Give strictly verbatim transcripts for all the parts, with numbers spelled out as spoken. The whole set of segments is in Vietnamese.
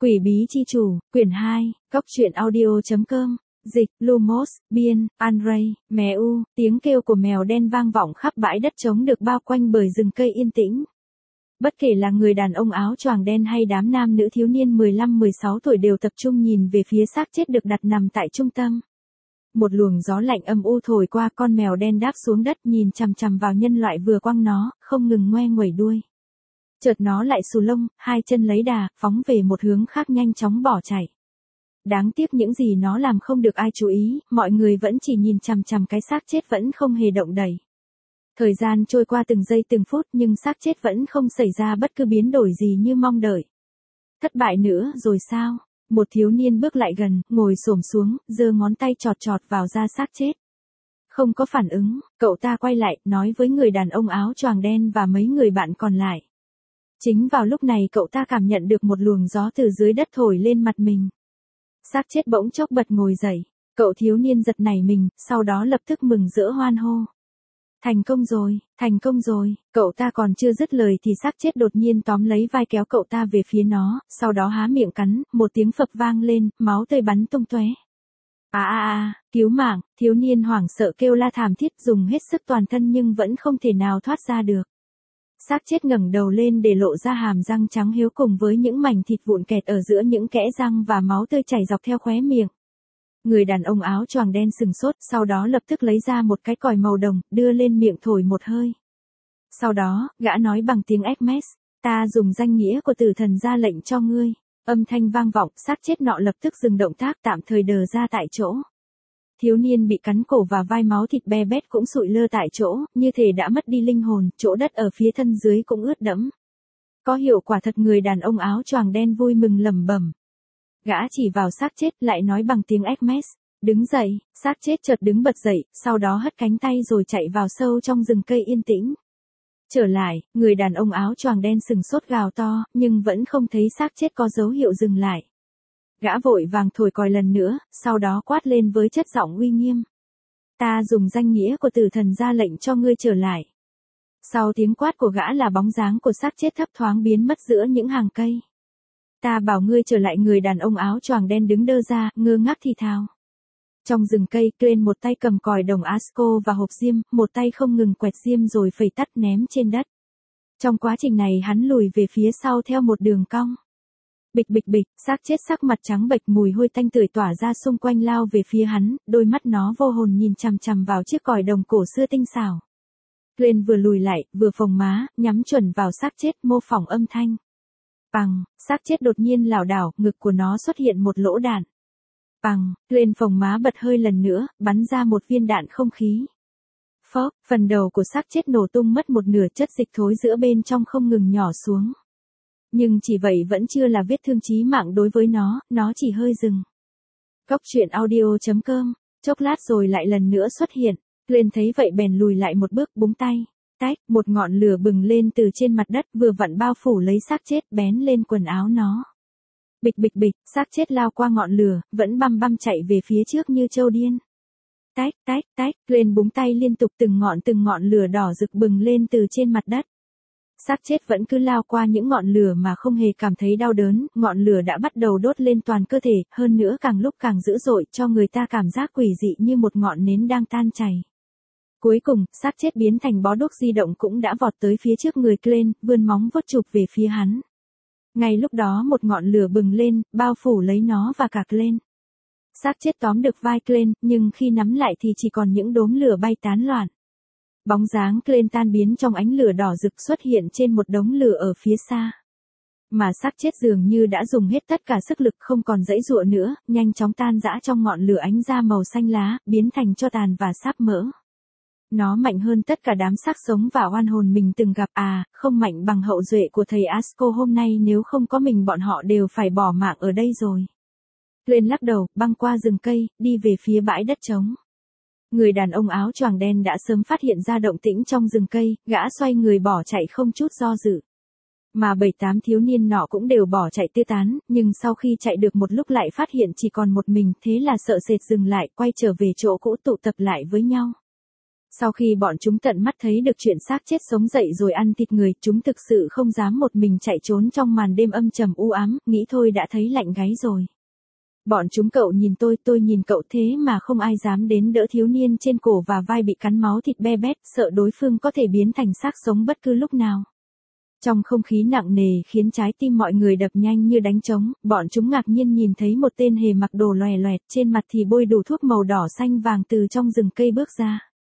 Quỷ bí chi chủ, quyển hai, góc truyện audio.com, dịch, Lumos, biên, Andrei, Mèo, tiếng kêu của mèo đen vang vọng khắp bãi đất trống được bao quanh bởi rừng cây yên tĩnh. Bất kể là người đàn ông áo choàng đen hay đám nam nữ thiếu niên mười lăm mười sáu tuổi đều tập trung nhìn về phía xác chết được đặt nằm tại trung tâm. Một luồng gió lạnh âm u thổi qua, con mèo đen đáp xuống đất nhìn chằm chằm vào nhân loại vừa quăng nó, không ngừng ngoe nguẩy đuôi. Chợt nó lại xù lông, hai chân lấy đà, phóng về một hướng khác nhanh chóng bỏ chạy. Đáng tiếc những gì nó làm không được ai chú ý, mọi người vẫn chỉ nhìn chằm chằm cái xác chết vẫn không hề động đậy. Thời gian trôi qua từng giây từng phút nhưng xác chết vẫn không xảy ra bất cứ biến đổi gì như mong đợi. Thất bại nữa rồi sao? Một thiếu niên bước lại gần, ngồi xổm xuống, giơ ngón tay chọt chọt vào da xác chết. Không có phản ứng, cậu ta quay lại, nói với người đàn ông áo choàng đen và mấy người bạn còn lại. Chính vào lúc này cậu ta cảm nhận được một luồng gió từ dưới đất thổi lên mặt mình. Xác chết bỗng chốc bật ngồi dậy, cậu thiếu niên giật nảy mình, sau đó lập tức mừng rỡ hoan hô. Thành công rồi, thành công rồi, cậu ta còn chưa dứt lời thì xác chết đột nhiên tóm lấy vai kéo cậu ta về phía nó, sau đó há miệng cắn, một tiếng phập vang lên, máu tươi bắn tung tóe. À à à, cứu mạng, thiếu niên hoảng sợ kêu la thảm thiết dùng hết sức toàn thân nhưng vẫn không thể nào thoát ra được. Xác chết ngẩng đầu lên để lộ ra hàm răng trắng hiếu cùng với những mảnh thịt vụn kẹt ở giữa những kẽ răng và máu tươi chảy dọc theo khóe miệng. Người đàn ông áo choàng đen sừng sốt, sau đó lập tức lấy ra một cái còi màu đồng, đưa lên miệng thổi một hơi. Sau đó, gã nói bằng tiếng Hermes, ta dùng danh nghĩa của tử thần ra lệnh cho ngươi. Âm thanh vang vọng, xác chết nọ lập tức dừng động tác tạm thời đờ ra tại chỗ. Thiếu niên bị cắn cổ và vai máu thịt be bét cũng sụi lơ tại chỗ, như thể đã mất đi linh hồn, chỗ đất ở phía thân dưới cũng ướt đẫm. Có hiệu quả thật, người đàn ông áo choàng đen vui mừng lẩm bẩm. Gã chỉ vào xác chết lại nói bằng tiếng Hermes, đứng dậy, xác chết chợt đứng bật dậy, sau đó hất cánh tay rồi chạy vào sâu trong rừng cây yên tĩnh. Trở lại, người đàn ông áo choàng đen sừng sốt gào to, nhưng vẫn không thấy xác chết có dấu hiệu dừng lại. Gã vội vàng thổi còi lần nữa, sau đó quát lên với chất giọng uy nghiêm. Ta dùng danh nghĩa của tử thần ra lệnh cho ngươi trở lại. Sau tiếng quát của gã là bóng dáng của xác chết thấp thoáng biến mất giữa những hàng cây. Ta bảo ngươi trở lại, người đàn ông áo choàng đen đứng đơ ra, ngơ ngác thì thào. Trong rừng cây, Glenn một tay cầm còi đồng Asco và hộp diêm, một tay không ngừng quẹt diêm rồi phẩy tắt ném trên đất. Trong quá trình này hắn lùi về phía sau theo một đường cong. Bịch bịch bịch, xác chết sắc mặt trắng bệch, mùi hôi tanh tưởi tỏa ra xung quanh lao về phía hắn, đôi mắt nó vô hồn nhìn chằm chằm vào chiếc còi đồng cổ xưa tinh xảo. Glenn vừa lùi lại, vừa phồng má, nhắm chuẩn vào xác chết, mô phỏng âm thanh. Bằng, xác chết đột nhiên lảo đảo, ngực của nó xuất hiện một lỗ đạn. Bằng, Glenn phồng má bật hơi lần nữa, bắn ra một viên đạn không khí. Phốc, phần đầu của xác chết nổ tung mất một nửa, chất dịch thối giữa bên trong không ngừng nhỏ xuống. Nhưng chỉ vậy vẫn chưa là vết thương chí mạng đối với nó, nó chỉ hơi dừng. Góc truyện audio.com, chốc lát rồi lại lần nữa xuất hiện, Glenn thấy vậy bèn lùi lại một bước, búng tay. Tách, một ngọn lửa bừng lên từ trên mặt đất vừa vặn bao phủ lấy xác chết, bén lên quần áo nó. Bịch bịch bịch, xác chết lao qua ngọn lửa, vẫn băm băm chạy về phía trước như trâu điên. Tách, tách, tách, Glenn búng tay liên tục, từng ngọn từng ngọn lửa đỏ rực bừng lên từ trên mặt đất. Xác chết vẫn cứ lao qua những ngọn lửa mà không hề cảm thấy đau đớn, ngọn lửa đã bắt đầu đốt lên toàn cơ thể, hơn nữa càng lúc càng dữ dội, cho người ta cảm giác quỷ dị như một ngọn nến đang tan chảy. Cuối cùng, xác chết biến thành bó đuốc di động cũng đã vọt tới phía trước người Glenn, vươn móng vuốt chụp về phía hắn. Ngay lúc đó một ngọn lửa bừng lên, bao phủ lấy nó và cả Glenn. Xác chết tóm được vai Glenn, nhưng khi nắm lại thì chỉ còn những đốm lửa bay tán loạn. Bóng dáng Glenn tan biến trong ánh lửa đỏ rực xuất hiện trên một đống lửa ở phía xa. Mà xác chết dường như đã dùng hết tất cả sức lực, không còn giãy giụa nữa, nhanh chóng tan rã trong ngọn lửa ánh ra màu xanh lá, biến thành tro tàn và sáp mỡ. Nó mạnh hơn tất cả đám xác sống và oan hồn mình từng gặp, à, không mạnh bằng hậu duệ của thầy Asco hôm nay, nếu không có mình bọn họ đều phải bỏ mạng ở đây rồi. Glenn lắc đầu, băng qua rừng cây, đi về phía bãi đất trống. Người đàn ông áo choàng đen đã sớm phát hiện ra động tĩnh trong rừng cây, gã xoay người bỏ chạy không chút do dự. Mà bảy tám thiếu niên nọ cũng đều bỏ chạy tứ tán, nhưng sau khi chạy được một lúc lại phát hiện chỉ còn một mình, thế là sợ sệt dừng lại, quay trở về chỗ cũ tụ tập lại với nhau. Sau khi bọn chúng tận mắt thấy được chuyện xác chết sống dậy rồi ăn thịt người, chúng thực sự không dám một mình chạy trốn trong màn đêm âm trầm u ám, nghĩ thôi đã thấy lạnh gáy rồi. Bọn chúng cậu nhìn tôi, tôi nhìn cậu, thế mà không ai dám đến đỡ thiếu niên trên cổ và vai bị cắn máu thịt be bét, sợ đối phương có thể biến thành xác sống bất cứ lúc nào. Trong không khí nặng nề khiến trái tim mọi người đập nhanh như đánh trống, bọn chúng ngạc nhiên nhìn thấy một tên hề mặc đồ lòe loẹt, trên mặt thì bôi đủ thuốc màu đỏ xanh vàng từ trong rừng cây bước ra.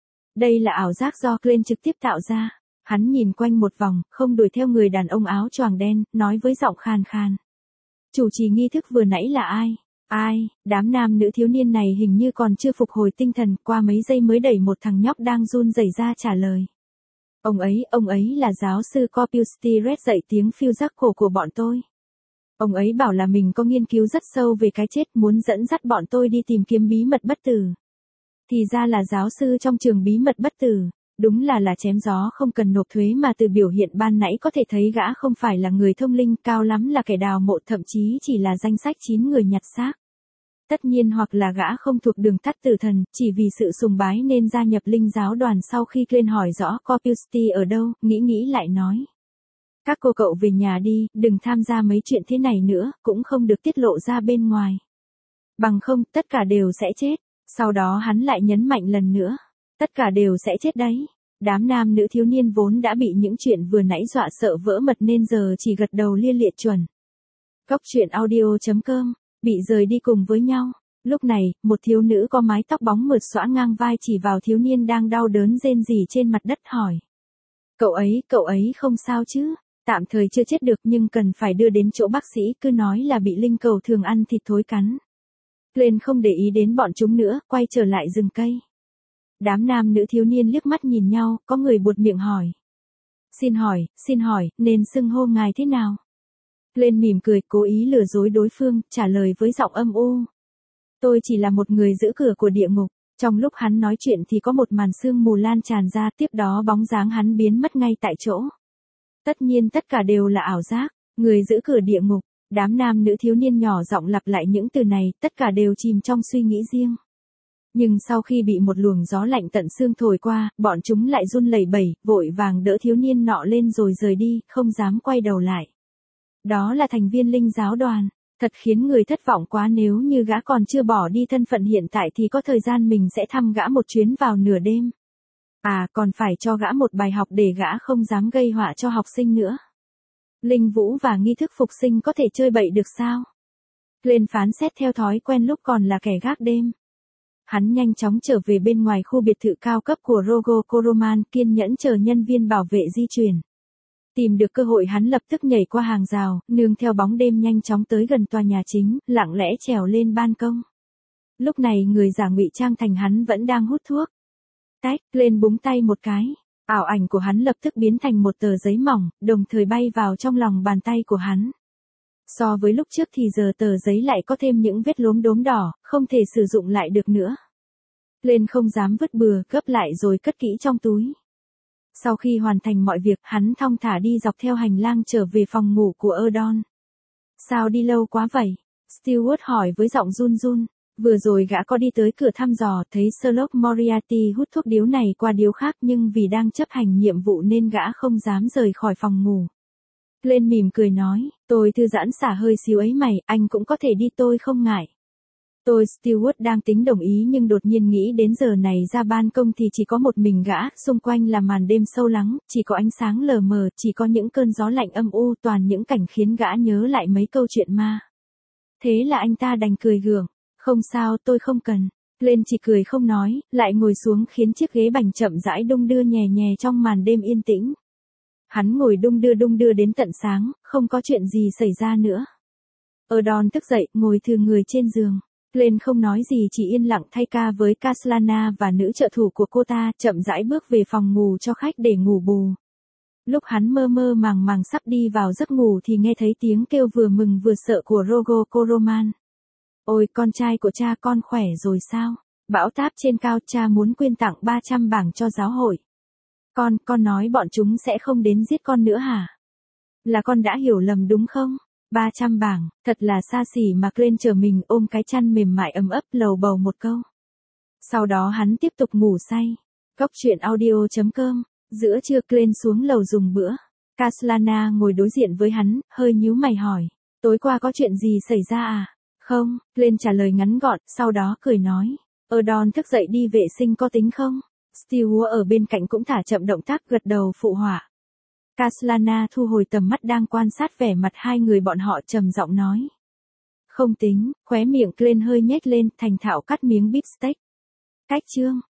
Đây là ảo giác do Glenn trực tiếp tạo ra. Hắn nhìn quanh một vòng, không đuổi theo người đàn ông áo choàng đen, nói với giọng khàn khàn. Chủ trì nghi thức vừa nãy là ai? Ai? Đám nam nữ thiếu niên này hình như còn chưa phục hồi tinh thần, qua mấy giây mới đẩy một thằng nhóc đang run rẩy ra trả lời. Ông ấy, ông ấy là giáo sư Corpus Red dạy tiếng phiêu giác cổ của bọn tôi. Ông ấy bảo là mình có nghiên cứu rất sâu về cái chết, muốn dẫn dắt bọn tôi đi tìm kiếm bí mật bất tử. Thì ra là giáo sư trong trường bí mật bất tử. Đúng là là chém gió không cần nộp thuế, mà từ biểu hiện ban nãy có thể thấy gã không phải là người thông linh, cao lắm là kẻ đào mộ, thậm chí chỉ là danh sách chín người nhặt xác. Tất nhiên hoặc là gã không thuộc đường tắt tử thần, chỉ vì sự sùng bái nên gia nhập linh giáo đoàn. Sau khi Glenn hỏi rõ Corpus ở đâu, nghĩ nghĩ lại nói. Các cô cậu về nhà đi, đừng tham gia mấy chuyện thế này nữa, cũng không được tiết lộ ra bên ngoài. Bằng không, tất cả đều sẽ chết. Sau đó hắn lại nhấn mạnh lần nữa. Tất cả đều sẽ chết đấy. Đám nam nữ thiếu niên vốn đã bị những chuyện vừa nãy dọa sợ vỡ mật nên giờ chỉ gật đầu lia lịa chuẩn. Cốc truyện audio chấm com, bị rời đi cùng với nhau. Lúc này, một thiếu nữ có mái tóc bóng mượt xõa ngang vai chỉ vào thiếu niên đang đau đớn rên rỉ trên mặt đất hỏi. Cậu ấy, cậu ấy không sao chứ? Tạm thời chưa chết được nhưng cần phải đưa đến chỗ bác sĩ, cứ nói là bị linh cầu thường ăn thịt thối cắn. Glenn không để ý đến bọn chúng nữa, quay trở lại rừng cây. Đám nam nữ thiếu niên liếc mắt nhìn nhau, có người buột miệng hỏi. Xin hỏi, xin hỏi, nên xưng hô ngài thế nào? Glenn mỉm cười, cố ý lừa dối đối phương, trả lời với giọng âm u. Tôi chỉ là một người giữ cửa của địa ngục. Trong lúc hắn nói chuyện thì có một màn sương mù lan tràn ra, tiếp đó bóng dáng hắn biến mất ngay tại chỗ. Tất nhiên tất cả đều là ảo giác, người giữ cửa địa ngục. Đám nam nữ thiếu niên nhỏ giọng lặp lại những từ này, tất cả đều chìm trong suy nghĩ riêng. Nhưng sau khi bị một luồng gió lạnh tận xương thổi qua, bọn chúng lại run lẩy bẩy, vội vàng đỡ thiếu niên nọ lên rồi rời đi, không dám quay đầu lại. Đó là thành viên linh giáo đoàn. Thật khiến người thất vọng quá, nếu như gã còn chưa bỏ đi thân phận hiện tại thì có thời gian mình sẽ thăm gã một chuyến vào nửa đêm. À, còn phải cho gã một bài học để gã không dám gây họa cho học sinh nữa. Linh vũ và nghi thức phục sinh có thể chơi bậy được sao? Glenn phán xét theo thói quen lúc còn là kẻ gác đêm. Hắn nhanh chóng trở về bên ngoài khu biệt thự cao cấp của Rogo Koroman, kiên nhẫn chờ nhân viên bảo vệ di chuyển. Tìm được cơ hội hắn lập tức nhảy qua hàng rào, nương theo bóng đêm nhanh chóng tới gần tòa nhà chính, lặng lẽ trèo lên ban công. Lúc này người giả ngụy trang thành hắn vẫn đang hút thuốc. Tách, lên búng tay một cái. Ảo ảnh của hắn lập tức biến thành một tờ giấy mỏng, đồng thời bay vào trong lòng bàn tay của hắn. So với lúc trước thì giờ tờ giấy lại có thêm những vết lốm đốm đỏ, không thể sử dụng lại được nữa. Lên không dám vứt bừa, gấp lại rồi cất kỹ trong túi. Sau khi hoàn thành mọi việc, hắn thong thả đi dọc theo hành lang trở về phòng ngủ của Erdon. Sao đi lâu quá vậy? Stewart hỏi với giọng run run. Vừa rồi gã có đi tới cửa thăm dò, thấy Sherlock Moriarty hút thuốc điếu này qua điếu khác, nhưng vì đang chấp hành nhiệm vụ nên gã không dám rời khỏi phòng ngủ. Lên mỉm cười nói, tôi thư giãn xả hơi xíu ấy mày, anh cũng có thể đi, tôi không ngại. Tôi Stewart đang tính đồng ý nhưng đột nhiên nghĩ đến giờ này ra ban công thì chỉ có một mình gã, xung quanh là màn đêm sâu lắng, chỉ có ánh sáng lờ mờ, chỉ có những cơn gió lạnh âm u, toàn những cảnh khiến gã nhớ lại mấy câu chuyện ma. Thế là anh ta đành cười gượng, không sao, tôi không cần. Lên chỉ cười không nói, lại ngồi xuống khiến chiếc ghế bành chậm rãi đung đưa nhè nhè trong màn đêm yên tĩnh. Hắn ngồi đung đưa đung đưa đến tận sáng, không có chuyện gì xảy ra nữa. Erdon thức dậy, ngồi thừa người trên giường. Lên không nói gì, chỉ yên lặng thay ca với Caslana và nữ trợ thủ của cô ta, chậm rãi bước về phòng ngủ cho khách để ngủ bù. Lúc hắn mơ mơ màng màng sắp đi vào giấc ngủ thì nghe thấy tiếng kêu vừa mừng vừa sợ của Rogo Koroman. Ôi, con trai của cha, con khỏe rồi sao? Bão táp trên cao, cha muốn quyên tặng ba trăm bảng cho giáo hội. Con, con nói bọn chúng sẽ không đến giết con nữa hả? Là con đã hiểu lầm đúng không? ba trăm bảng, thật là xa xỉ mà. Glenn chờ mình ôm cái chăn mềm mại ấm ấp lầu bầu một câu. Sau đó hắn tiếp tục ngủ say. Cốc truyện audio chấm com. Giữa trưa Glenn xuống lầu dùng bữa. Kaslana ngồi đối diện với hắn, hơi nhíu mày hỏi. Tối qua có chuyện gì xảy ra à? Không, Glenn trả lời ngắn gọn, sau đó cười nói. Erdon thức dậy đi vệ sinh có tính không? Stewart ở bên cạnh cũng thả chậm động tác gật đầu phụ họa. Kaslana thu hồi tầm mắt đang quan sát vẻ mặt hai người bọn họ trầm giọng nói. Không tính, khóe miệng Glenn hơi nhếch lên, thành thạo cắt miếng beef steak. Cách chương.